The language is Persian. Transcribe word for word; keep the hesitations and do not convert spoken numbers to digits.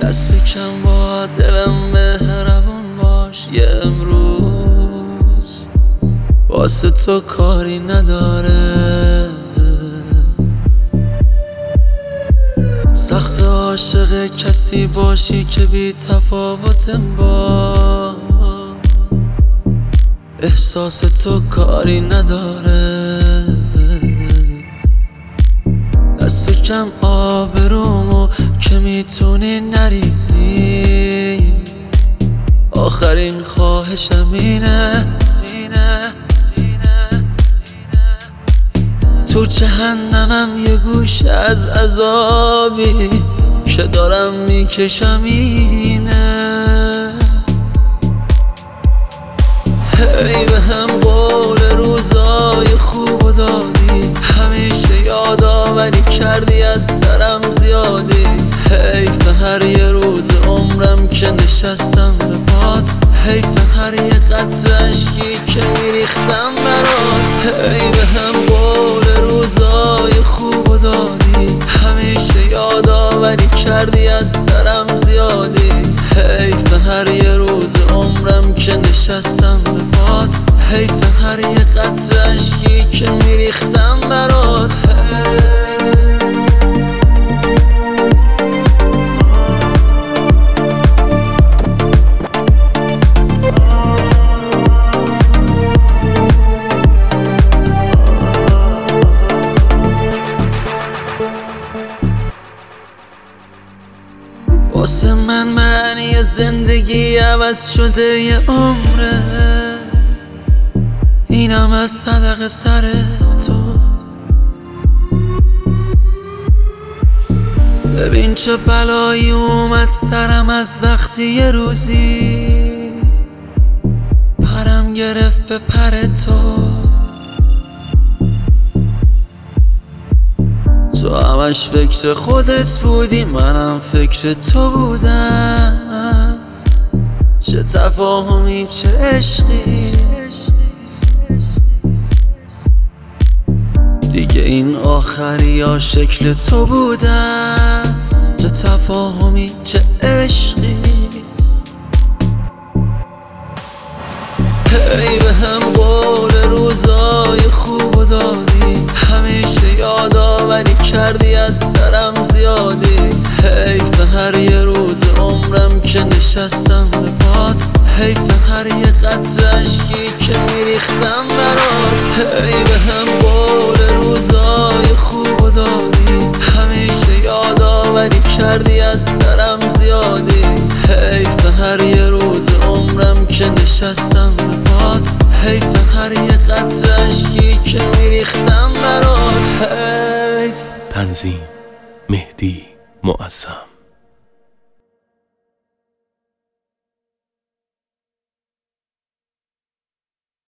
دست کم با دلم مهربون باش. یه امروز واسه تو کاری نداره. سخت عاشق کسی باشی که بی تفاوتم با احساس تو کاری نداره. دست کم آبرومو که میتونی نریزی. آخرین خواهشم اینه تو جهنمم یه گوش از عذابی که دارم میکشم اینه. هی به هم قول روزای خوب دادی، همیشه یادآوری کردی از سرم زیادی. حیف هر یه روز عمرم که نشستم به پات، حیف هر یه قطره اشکی که میریختم برات. هی به هم قول روزای خوب دادی، همیشه یادآوری کردی از سرم زیادی. حیف هر یه روز عمرم که نشستم به پات، حیف هر یه قطره اشکی که میریختم برات. واسه من معنی زندگی عوض شده یه عمره، اینم از صدق سر تو. ببین چه بلایی اومد سرم از وقتی یه روزی پرم گرفت به پر تو. تو همش فکر خودت بودی، منم فکر تو بودم. چه تفاهمی چه عشقی، دیگه این آخری یا شکل تو بودم. چه تفاهمی چه عشقی. هی به هم قول روزای خوب دادی، همیشه یادآوری کردی از سرم زیادی. حیف هر یه روز عمرم که نشستم به پات، حیف هر یه قطره اشکی که میریختم برات. هی به هم قول روزای خوب دادی، همیشه یادآوری کردی از سرم زیادی. حیف هر یه روز عمرم که نشستم به پات، حیف هر یه قطره اشکی که میریختم برات. حیف. تنظیم مهدی معظم.